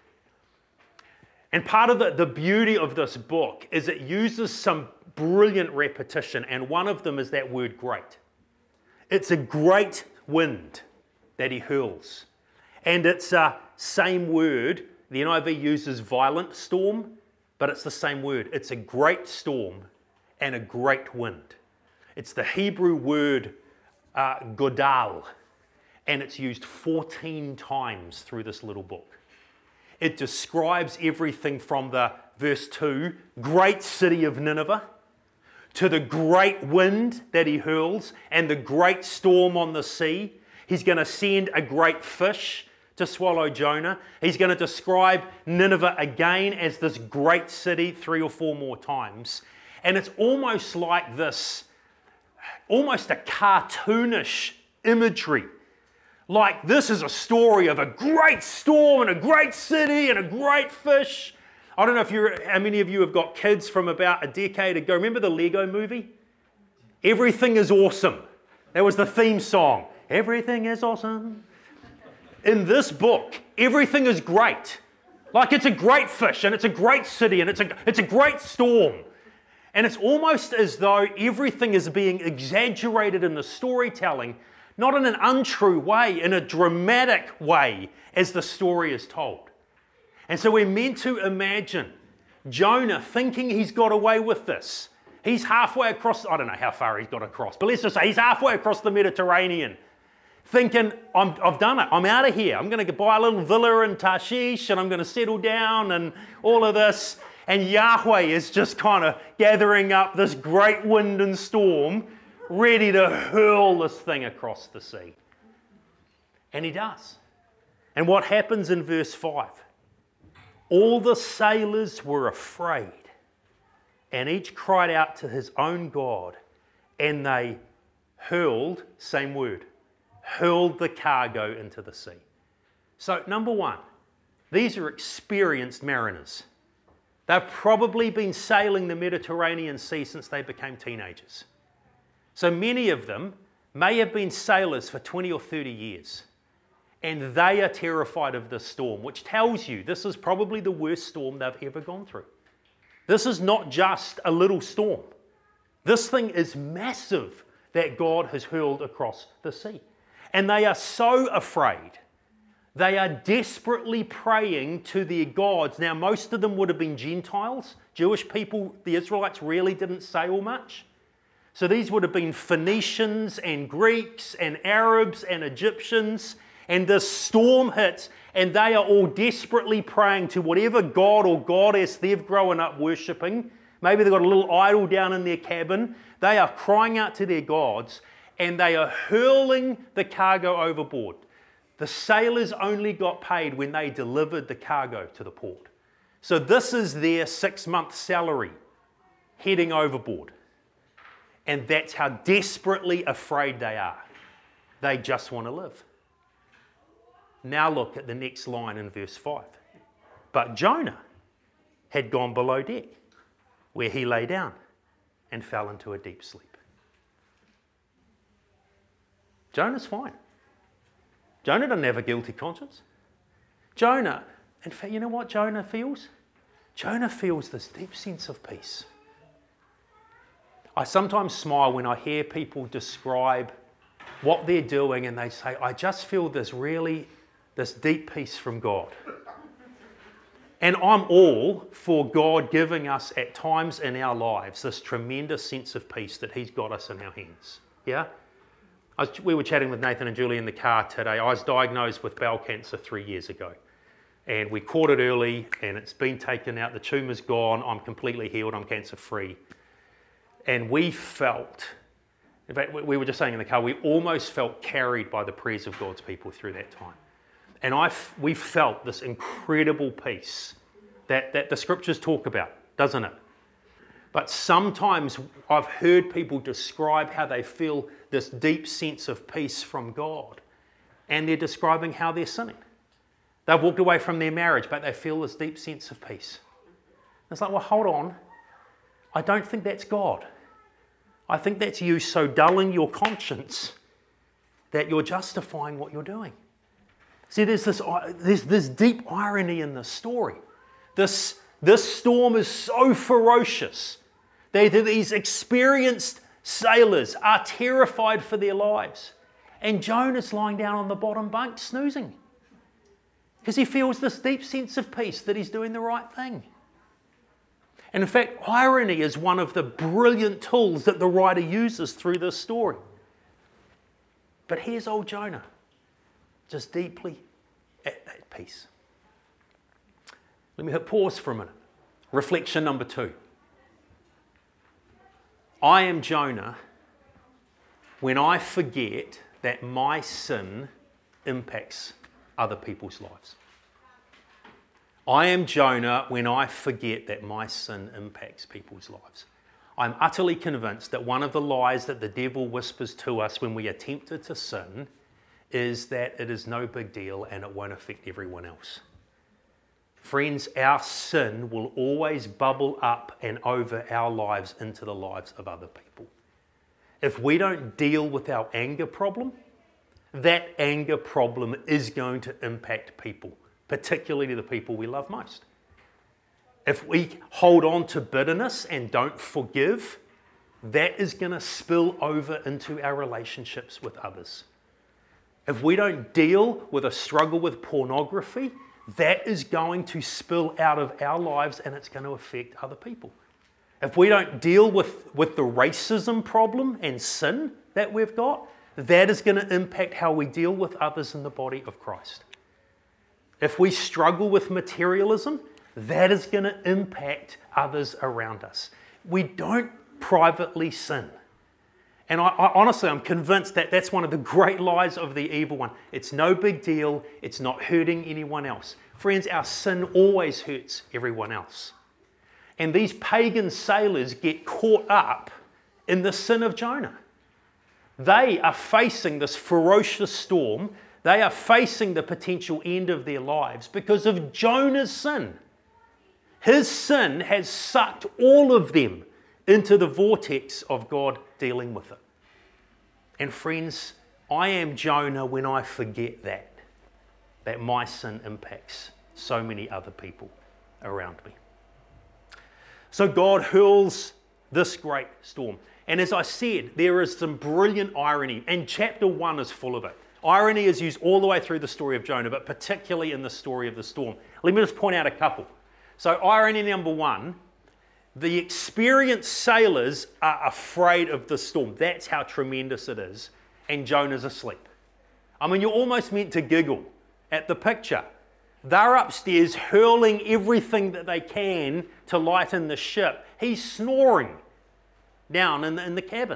And part of the, the beauty of this book is it uses some brilliant repetition, and one of them is that word great. It's a great wind that he hurls. And it's a same word. The N I V uses violent storm, but it's the same word. It's a great storm and a great wind. It's the Hebrew word uh, godal, and it's used fourteen times through this little book. It describes everything from the verse two, great city of Nineveh, to the great wind that he hurls and the great storm on the sea. He's going to send a great fish to swallow Jonah. He's going to describe Nineveh again as this great city three or four more times. And it's almost like this, almost a cartoonish imagery. Like this is a story of a great storm and a great city and a great fish. I don't know if you're, how many of you have got kids from about a decade ago. Remember the Lego movie? Everything is awesome. That was the theme song. Everything is awesome. In this book, everything is great. Like it's a great fish and it's a great city and it's a, it's a great storm. And it's almost as though everything is being exaggerated in the storytelling, not in an untrue way, in a dramatic way as the story is told. And so we're meant to imagine Jonah thinking he's got away with this. He's halfway across, I don't know how far he's got across, but let's just say he's halfway across the Mediterranean, thinking, I'm, I've done it, I'm out of here. I'm going to buy a little villa in Tarshish and I'm going to settle down and all of this. And Yahweh is just kind of gathering up this great wind and storm, ready to hurl this thing across the sea. And he does. And what happens in verse five? All the sailors were afraid, and each cried out to his own God, and they hurled, same word, hurled the cargo into the sea. So, number one, these are experienced mariners. They've probably been sailing the Mediterranean Sea since they became teenagers. So many of them may have been sailors for twenty or thirty years. And they are terrified of this storm, which tells you this is probably the worst storm they've ever gone through. This is not just a little storm. This thing is massive that God has hurled across the sea. And they are so afraid. They are desperately praying to their gods. Now, most of them would have been Gentiles. Jewish people, the Israelites really didn't sail much. So these would have been Phoenicians and Greeks and Arabs and Egyptians. And this storm hits, and they are all desperately praying to whatever god or goddess they've grown up worshipping. Maybe they've got a little idol down in their cabin. They are crying out to their gods, and they are hurling the cargo overboard. The sailors only got paid when they delivered the cargo to the port. So this is their six-month salary heading overboard. And that's how desperately afraid they are. They just want to live. Now look at the next line in verse five. But Jonah had gone below deck, where he lay down and fell into a deep sleep. Jonah's fine. Jonah doesn't have a guilty conscience. Jonah, in fact, you know what Jonah feels? Jonah feels this deep sense of peace. I sometimes smile when I hear people describe what they're doing and they say, I just feel this really this deep peace from God. And I'm all for God giving us at times in our lives this tremendous sense of peace that he's got us in our hands. Yeah? I was, we were chatting with Nathan and Julie in the car today. I was diagnosed with bowel cancer three years ago. And we caught it early and it's been taken out. The tumour's gone. I'm completely healed. I'm cancer free. And we felt, in fact, we were just saying in the car, we almost felt carried by the prayers of God's people through that time. And I, we felt this incredible peace that, that the scriptures talk about, doesn't it? But sometimes I've heard people describe how they feel this deep sense of peace from God. And they're describing how they're sinning. They've walked away from their marriage, but they feel this deep sense of peace. It's like, well, hold on. I don't think that's God. I think that's you so dulling your conscience that you're justifying what you're doing. See, there's this, there's this deep irony in this story. This, this storm is so ferocious that these experienced sailors are terrified for their lives. And Jonah's lying down on the bottom bunk snoozing because he feels this deep sense of peace that he's doing the right thing. And in fact, irony is one of the brilliant tools that the writer uses through this story. But here's old Jonah, just deeply at, at peace. Let me hit pause for a minute. Reflection number two. I am Jonah when I forget that my sin impacts other people's lives. I am Jonah when I forget that my sin impacts people's lives. I'm utterly convinced that one of the lies that the devil whispers to us when we are tempted to sin is that it is no big deal and it won't affect everyone else. Friends, our sin will always bubble up and over our lives into the lives of other people. If we don't deal with our anger problem, that anger problem is going to impact people, particularly the people we love most. If we hold on to bitterness and don't forgive, that is going to spill over into our relationships with others. If we don't deal with a struggle with pornography, that is going to spill out of our lives and it's going to affect other people. If we don't deal with, with the racism problem and sin that we've got, that is going to impact how we deal with others in the body of Christ. If we struggle with materialism, that is going to impact others around us. We don't privately sin. And I, I honestly, I'm convinced that that's one of the great lies of the evil one. It's no big deal. It's not hurting anyone else. Friends, our sin always hurts everyone else. And these pagan sailors get caught up in the sin of Jonah. They are facing this ferocious storm. They are facing the potential end of their lives because of Jonah's sin. His sin has sucked all of them into the vortex of God dealing with it. And friends, I am Jonah when I forget that, that my sin impacts so many other people around me. So God hurls this great storm. And as I said, there is some brilliant irony, and chapter one is full of it. Irony is used all the way through the story of Jonah, but particularly in the story of the storm. Let me just point out a couple. So irony number one, the experienced sailors are afraid of the storm. That's how tremendous it is. And Jonah's asleep. I mean, you're almost meant to giggle at the picture. They're upstairs hurling everything that they can to lighten the ship. He's snoring down in the, in the cabin.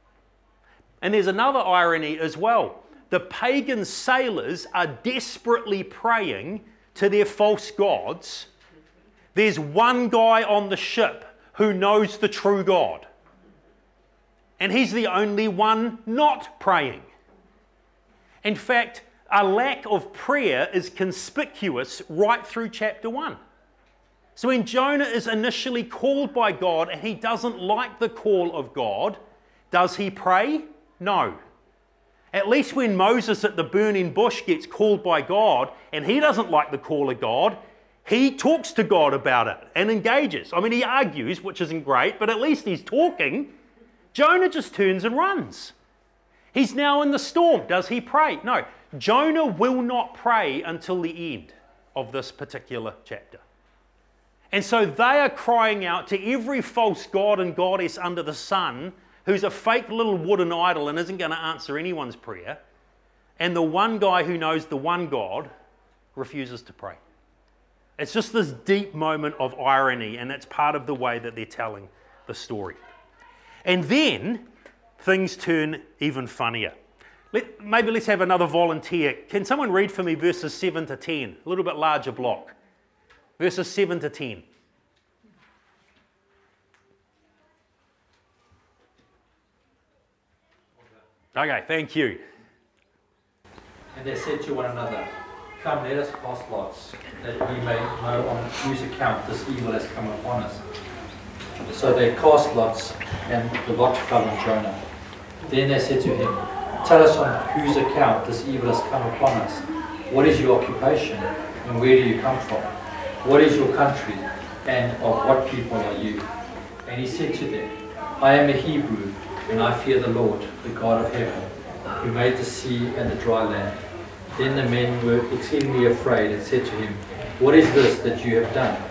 And there's another irony as well. The pagan sailors are desperately praying to their false gods. There's one guy on the ship who knows the true God. And he's the only one not praying. In fact, a lack of prayer is conspicuous right through chapter one. So when Jonah is initially called by God and he doesn't like the call of God, does he pray? No. At least when Moses at the burning bush gets called by God and he doesn't like the call of God, he talks to God about it and engages. I mean, he argues, which isn't great, but at least he's talking. Jonah just turns and runs. He's now in the storm. Does he pray? No. Jonah will not pray until the end of this particular chapter. And so they are crying out to every false god and goddess under the sun who's a fake little wooden idol and isn't going to answer anyone's prayer. And the one guy who knows the one God refuses to pray. It's just this deep moment of irony, and it's part of the way that they're telling the story. And then things turn even funnier. Let, maybe let's have another volunteer. Can someone read for me verses seven to ten? A little bit larger block. Verses seven to ten. Okay, thank you. And they said to one another, "Come, let us cast lots, that we may know on whose account this evil has come upon us." So they cast lots, and the lot fell on Jonah. Then they said to him, "Tell us on whose account this evil has come upon us. What is your occupation, and where do you come from? What is your country, and of what people are you?" And he said to them, "I am a Hebrew, and I fear the Lord, the God of heaven, who made the sea and the dry land." Then the men were exceedingly afraid and said to him, "What is this that you have done?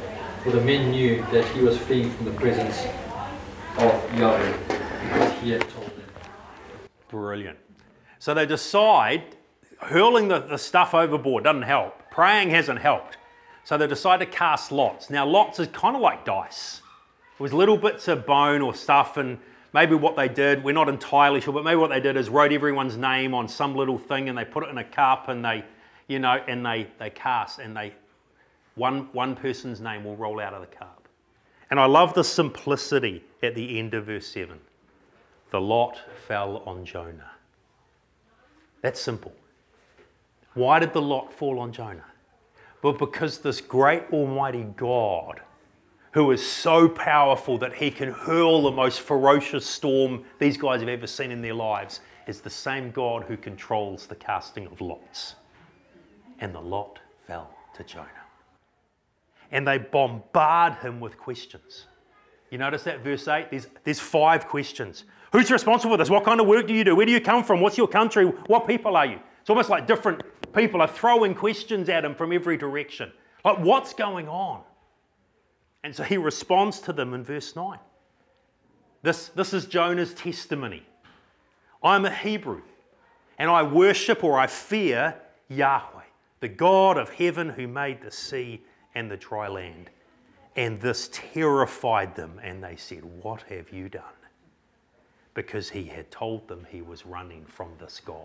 For the men knew that he was fleeing from the presence of Yahweh, because he had told them. Brilliant. So they decide, hurling the, the stuff overboard doesn't help. Praying hasn't helped. So they decide to cast lots. Now lots is kind of like dice. It was little bits of bone or stuff, and maybe what they did, we're not entirely sure, but maybe what they did is wrote everyone's name on some little thing and they put it in a cup and they, you know, and they, they cast and they, one, one person's name will roll out of the cup. And I love the simplicity at the end of verse seven. The lot fell on Jonah. That's simple. Why did the lot fall on Jonah? Well, because this great almighty God, who is so powerful that he can hurl the most ferocious storm these guys have ever seen in their lives, is the same God who controls the casting of lots. And the lot fell to Jonah. And they bombard him with questions. You notice that verse eight? There's, there's five questions. Who's responsible for this? What kind of work do you do? Where do you come from? What's your country? What people are you? It's almost like different people are throwing questions at him from every direction. Like, what's going on? And so he responds to them in verse nine. This, this is Jonah's testimony. I'm a Hebrew, and I worship or I fear Yahweh, the God of heaven who made the sea and the dry land. And this terrified them, and they said, what have you done? Because he had told them he was running from this God.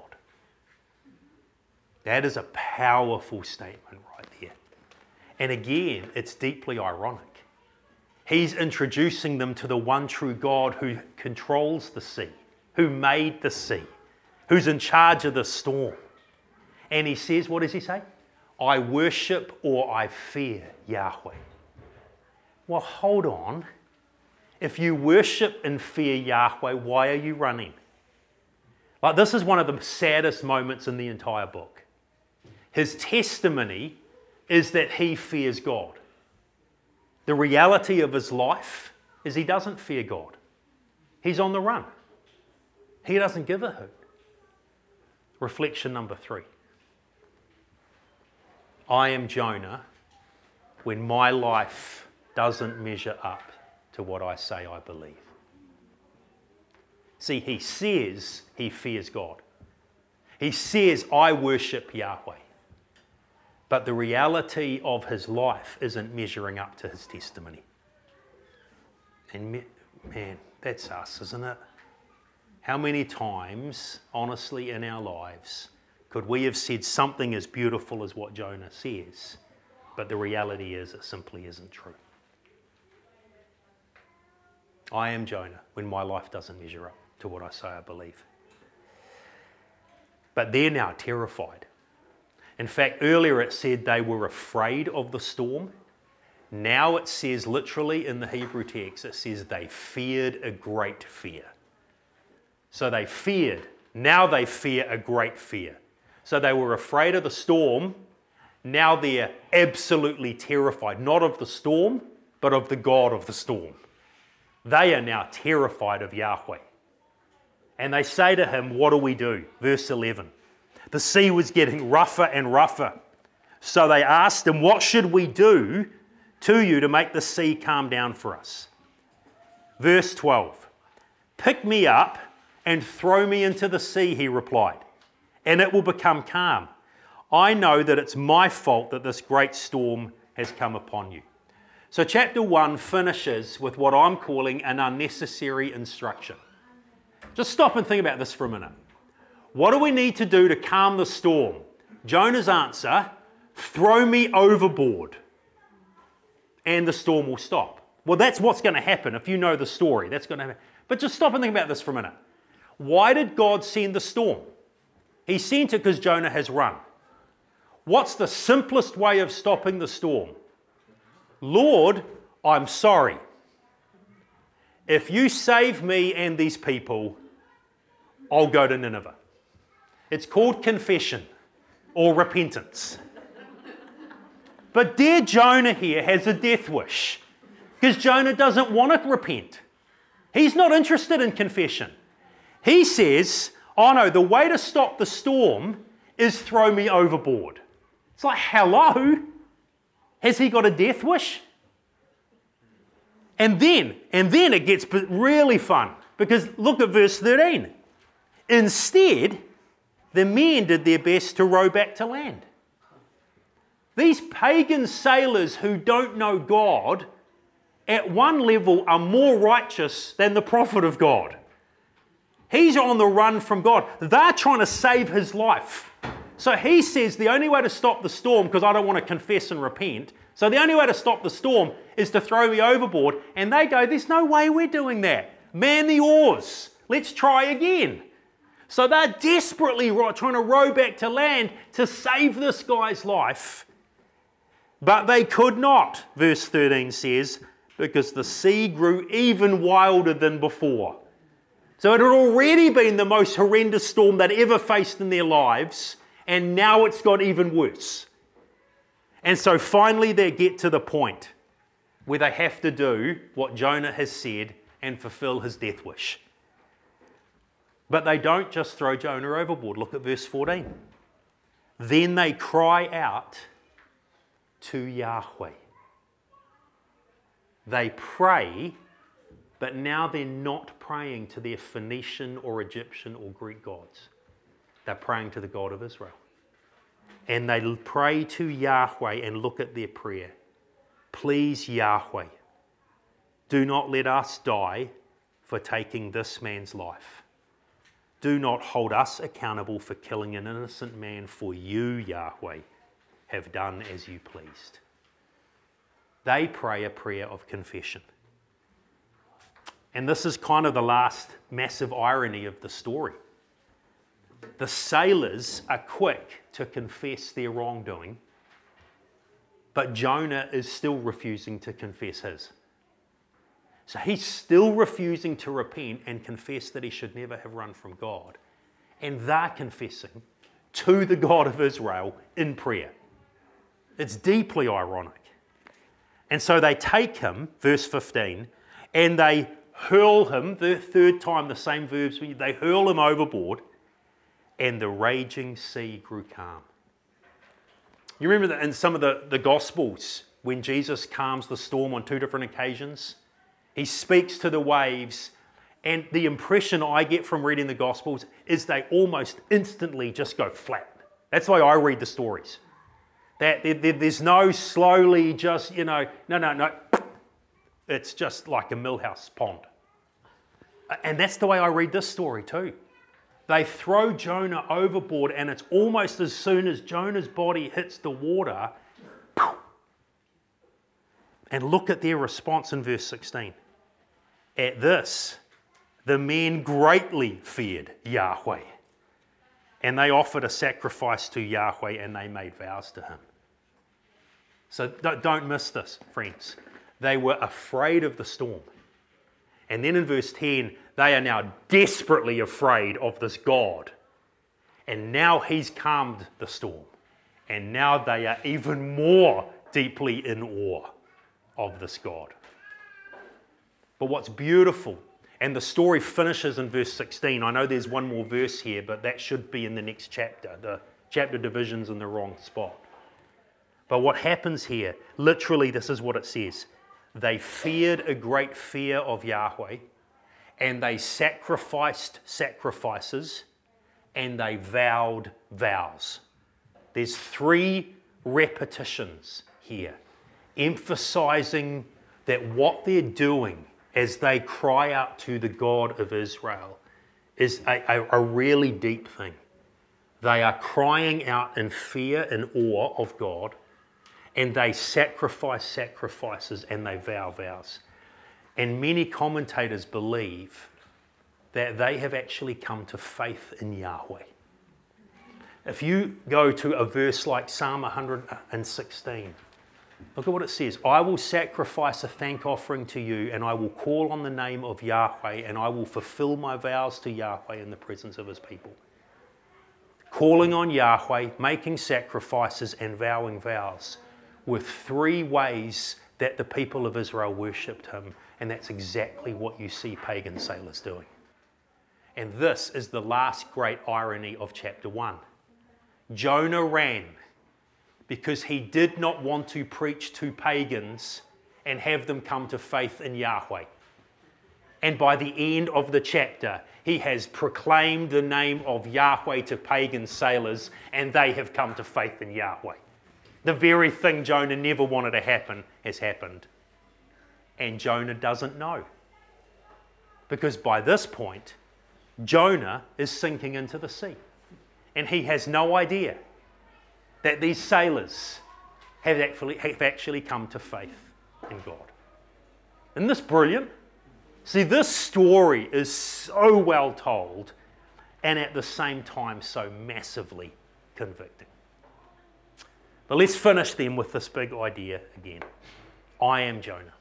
That is a powerful statement right there. And again, it's deeply ironic. He's introducing them to the one true God who controls the sea, who made the sea, who's in charge of the storm. And he says, what does he say? I worship or I fear Yahweh. Well, hold on. If you worship and fear Yahweh, why are you running? Like, this is one of the saddest moments in the entire book. His testimony is that he fears God. The reality of his life is he doesn't fear God. He's on the run. He doesn't give a hoot. Reflection number three. I am Jonah when my life doesn't measure up to what I say I believe. See, he says he fears God. He says, I worship Yahweh. But the reality of his life isn't measuring up to his testimony. And man, that's us, isn't it? How many times, honestly, in our lives, could we have said something as beautiful as what Jonah says, but the reality is it simply isn't true? I am Jonah when my life doesn't measure up to what I say I believe. But they're now terrified. In fact, earlier it said they were afraid of the storm. Now it says, literally in the Hebrew text, it says they feared a great fear. So they feared. Now they fear a great fear. So they were afraid of the storm. Now they're absolutely terrified, not of the storm, but of the God of the storm. They are now terrified of Yahweh. And they say to him, what do we do? Verse eleven. The sea was getting rougher and rougher. So they asked him, what should we do to you to make the sea calm down for us? Verse twelve. Pick me up and throw me into the sea, he replied, and it will become calm. I know that it's my fault that this great storm has come upon you. So chapter one finishes with what I'm calling an unnecessary instruction. Just stop and think about this for a minute. What do we need to do to calm the storm? Jonah's answer, throw me overboard and the storm will stop. Well, that's what's going to happen if you know the story. That's going to happen. But just stop and think about this for a minute. Why did God send the storm? He sent it because Jonah has run. What's the simplest way of stopping the storm? Lord, I'm sorry. If you save me and these people, I'll go to Nineveh. It's called confession or repentance. But dear Jonah here has a death wish because Jonah doesn't want to repent. He's not interested in confession. He says, oh no, the way to stop the storm is throw me overboard. It's like, hello? Has he got a death wish? And then, and then it gets really fun, because look at verse thirteen. Instead, the men did their best to row back to land. These pagan sailors who don't know God, at one level are more righteous than the prophet of God. He's on the run from God. They're trying to save his life. So he says the only way to stop the storm, because I don't want to confess and repent, so the only way to stop the storm is to throw me overboard. And they go, there's no way we're doing that. Man the oars. Let's try again. So they're desperately trying to row back to land to save this guy's life. But they could not, verse thirteen says, because the sea grew even wilder than before. So it had already been the most horrendous storm they'd ever faced in their lives, and now it's got even worse. And so finally they get to the point where they have to do what Jonah has said and fulfill his death wish. But they don't just throw Jonah overboard. Look at verse fourteen. Then they cry out to Yahweh. They pray, but now they're not praying to their Phoenician or Egyptian or Greek gods. They're praying to the God of Israel. And they pray to Yahweh, and look at their prayer. Please, Yahweh, do not let us die for taking this man's life. Do not hold us accountable for killing an innocent man, for you, Yahweh, have done as you pleased. They pray a prayer of confession. And this is kind of the last massive irony of the story. The sailors are quick to confess their wrongdoing, but Jonah is still refusing to confess his. So he's still refusing to repent and confess that he should never have run from God. And they're confessing to the God of Israel in prayer. It's deeply ironic. And so they take him, verse fifteen, and they hurl him, the third time the same verbs, they hurl him overboard, and the raging sea grew calm. You remember that in some of the, the Gospels, when Jesus calms the storm on two different occasions? He speaks to the waves, and the impression I get from reading the Gospels is they almost instantly just go flat. That's the way I read the stories. That there, there, there's no slowly just, you know, no, no, no. It's just like a Millhouse pond. And that's the way I read this story too. They throw Jonah overboard, and it's almost as soon as Jonah's body hits the water. And look at their response in verse sixteen. At this, the men greatly feared Yahweh, and they offered a sacrifice to Yahweh, and they made vows to him. So don't miss this, friends. They were afraid of the storm. And then in verse ten, they are now desperately afraid of this God. And now he's calmed the storm. And now they are even more deeply in awe of this God. But what's beautiful, and the story finishes in verse sixteen. I know there's one more verse here, but that should be in the next chapter. The chapter division's in the wrong spot. But what happens here, literally this is what it says. They feared a great fear of Yahweh, and they sacrificed sacrifices, and they vowed vows. There's three repetitions here, emphasizing that what they're doing as they cry out to the God of Israel is a, a, a really deep thing. They are crying out in fear and awe of God, and they sacrifice sacrifices and they vow vows. And many commentators believe that they have actually come to faith in Yahweh. If you go to a verse like Psalm one hundred sixteen, look at what it says. I will sacrifice a thank offering to you, and I will call on the name of Yahweh, and I will fulfill my vows to Yahweh in the presence of his people. Calling on Yahweh, making sacrifices and vowing vows were three ways that the people of Israel worshipped him, and that's exactly what you see pagan sailors doing. And this is the last great irony of chapter one. Jonah ran because he did not want to preach to pagans and have them come to faith in Yahweh. And by the end of the chapter, he has proclaimed the name of Yahweh to pagan sailors, and they have come to faith in Yahweh. The very thing Jonah never wanted to happen has happened. And Jonah doesn't know. Because by this point, Jonah is sinking into the sea. And he has no idea that these sailors have actually, have actually come to faith in God. Isn't this brilliant? See, this story is so well told and at the same time so massively convicting. But let's finish then with this big idea again. I am Jonah.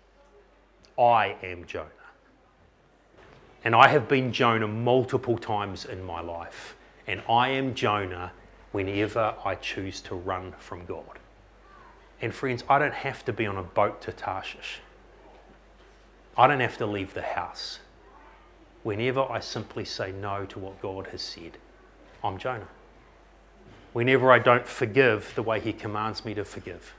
I am Jonah. And I have been Jonah multiple times in my life. And I am Jonah whenever I choose to run from God. And friends, I don't have to be on a boat to Tarshish. I don't have to leave the house. Whenever I simply say no to what God has said, I'm Jonah. Whenever I don't forgive the way he commands me to forgive.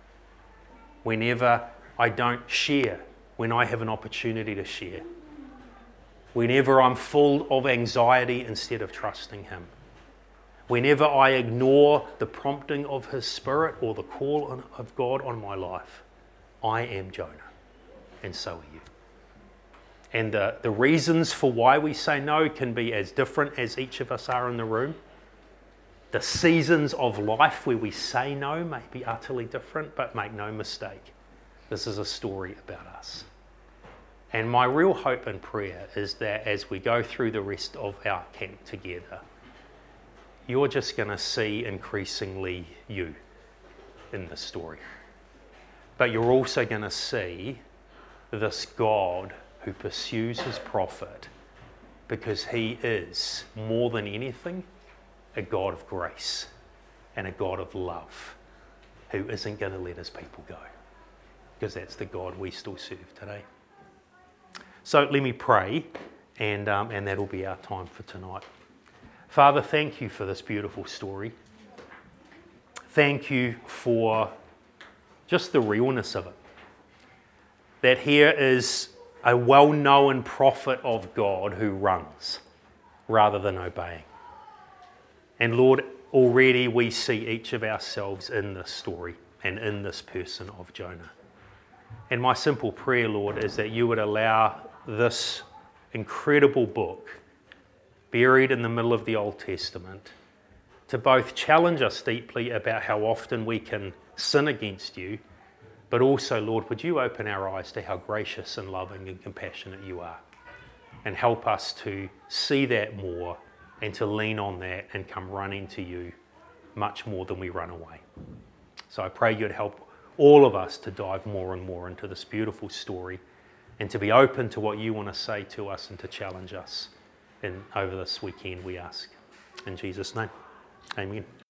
Whenever I don't share when I have an opportunity to share. Whenever I'm full of anxiety instead of trusting him. Whenever I ignore the prompting of his Spirit or the call of God on my life, I am Jonah, and so are you. And the, the reasons for why we say no can be as different as each of us are in the room. The seasons of life where we say no may be utterly different, but make no mistake, this is a story about us. And my real hope and prayer is that as we go through the rest of our camp together, you're just going to see increasingly you in this story. But you're also going to see this God who pursues his prophet because he is, more than anything, a God of grace and a God of love who isn't going to let his people go, because that's the God we still serve today. So let me pray, and, um, and that'll be our time for tonight. Father, thank you for this beautiful story. Thank you for just the realness of it. That here is a well-known prophet of God who runs rather than obeying. And Lord, already we see each of ourselves in this story and in this person of Jonah. And my simple prayer, Lord, is that you would allow this incredible book, buried in the middle of the Old Testament, to both challenge us deeply about how often we can sin against you, but also, Lord, would you open our eyes to how gracious and loving and compassionate you are, and help us to see that more and to lean on that and come running to you much more than we run away. So I pray you'd help all of us to dive more and more into this beautiful story and to be open to what you want to say to us and to challenge us. And over this weekend we ask. In Jesus' name, amen.